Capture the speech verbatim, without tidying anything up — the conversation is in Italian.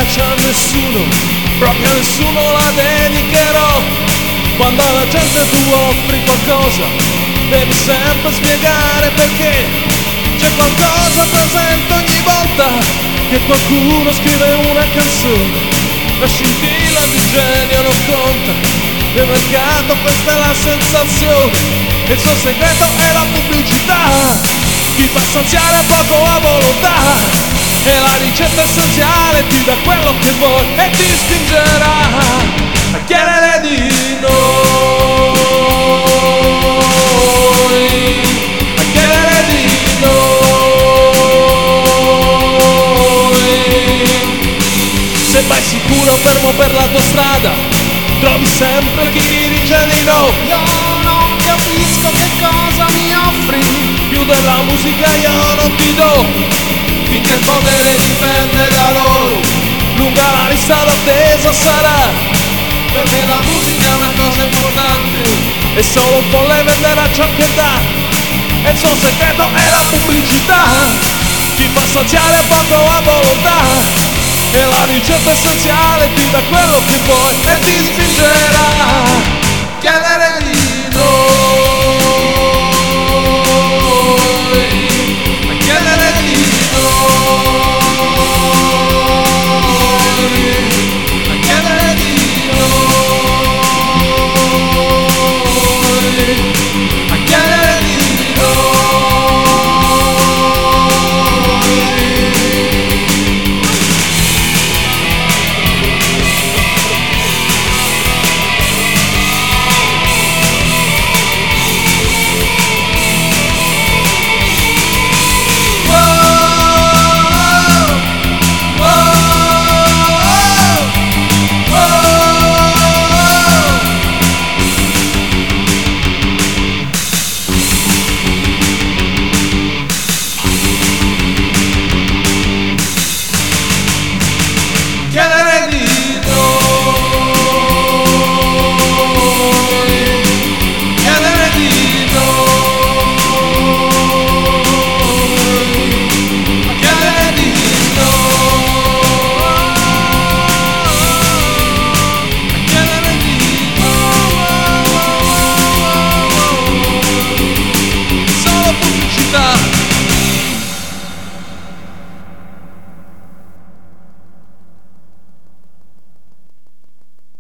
piace a nessuno, proprio a nessuno la dedicherò. Quando alla gente tu offri qualcosa, devi sempre spiegare perché. C'è qualcosa presente ogni volta che qualcuno scrive una canzone. La scintilla di genio non conta, nel mercato questa è la sensazione. Il suo segreto è la pubblicità, ti fa saziare a poco la volontà, e la ricetta essenziale ti dà quello che vuoi e ti spingerà a chiedere di noi, a chiedere di noi. Se vai sicuro fermo per la tua strada, trovi sempre chi dice di no. Io non capisco che cosa mi offri, Più della musica io non ti do, finché il potere dipende da loro. lunga la lista d'attesa sarà. Per me la musica è una cosa importante, E solo un folle venderà ciò che dà, e il suo segreto è la pubblicità. Ti fa saziare a poco la volontà, e la ricetta essenziale ti dà quello che vuoi e ti spinge